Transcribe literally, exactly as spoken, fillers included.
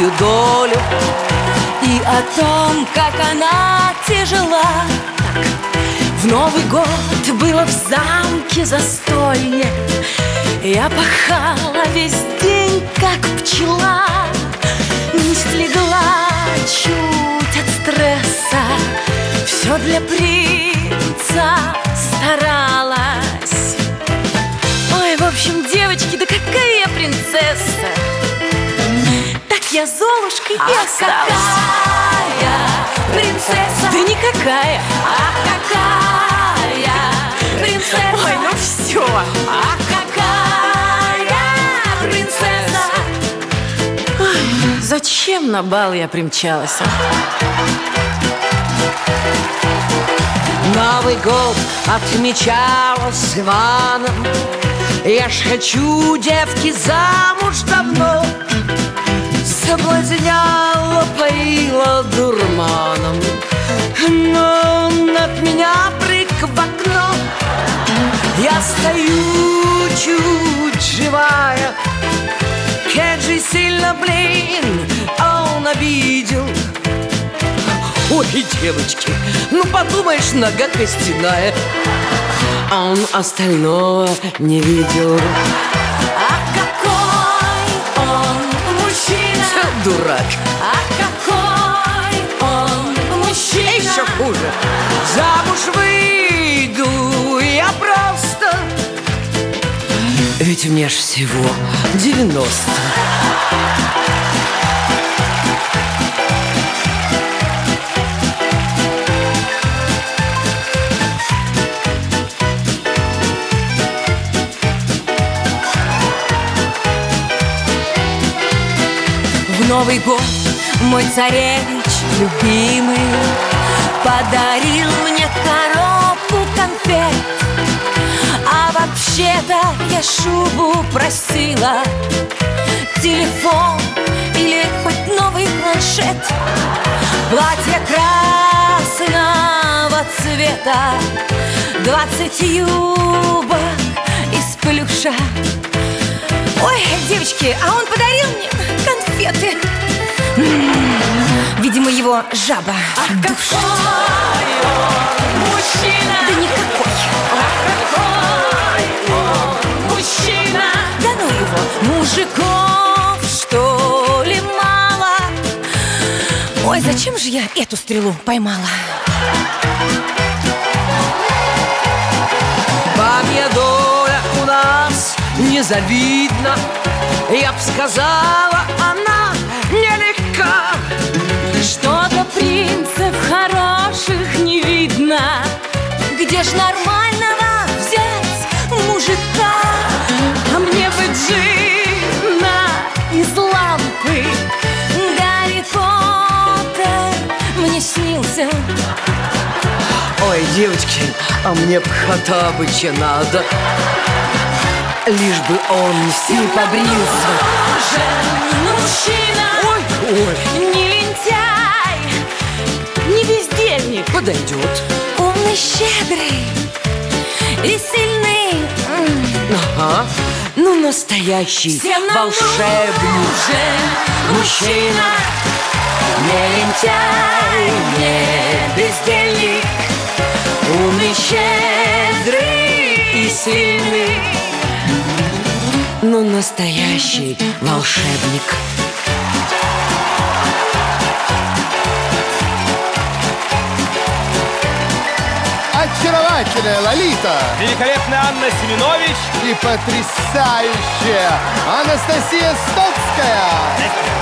свою долю и о том, как она тяжела. В Новый год было в замке застолье. Я пахала весь день, как пчела. Не слегла чуть от стресса. Все для принца старалась. Ой, в общем, девочки, да какая я принцесса. Так я Золушкой и а осталась. Какая принцесса? Да никакая. А какая принцесса? Ой, ну все. А какая принцесса? Ой, зачем на бал я примчалась? Новый год отмечала с Иваном. Я ж хочу, девки, замуж давно. Соблазняла, поила дурманом, но он от меня прыг в окно. Я стою чуть живая. Кэджи сильно, блин, он обидел. Ой, девочки, ну подумаешь, нога костяная. А он остального не видел. А какой он мужчина? Дурак. А какой он мужчина? Еще хуже. Замуж выйду я просто. Ведь мне ж всего девяносто. В Новый год мой царевич любимый подарил мне коробку конфет. А вообще-то я шубу просила, телефон или хоть новый планшет. Платье красного цвета, двадцать юбок из плюша. Ой, девочки, а он подарил мне конфеты. М-м-м, видимо, его жаба. А какой он мужчина? Да никакой. А какой он мужчина? Да ну его, мужиков, что ли, мало? Ой, зачем же я эту стрелу поймала? Бабья доля у нас незавидна. Я б сказала, она нелегка. Что-то принцев хороших не видно. Где ж нормального взять мужика? А мне бы джинна из лампы. Гарри Поттер мне снился. Ой, девочки, а мне б Хоттабыча надо. Лишь бы он не побрился. Мужчина, Ой, ой, не лентяй, не бездельник. Подойдет. умный, щедрый и сильный. Ага, ну настоящий Всем нам волшебник. нужен мужчина. Не лентяй, не бездельник, умный, щедрый и сильный. Ну настоящий волшебник. Очаровательная Лолита Великолепная Анна Семенович. и потрясающая Анастасия Стоцкая.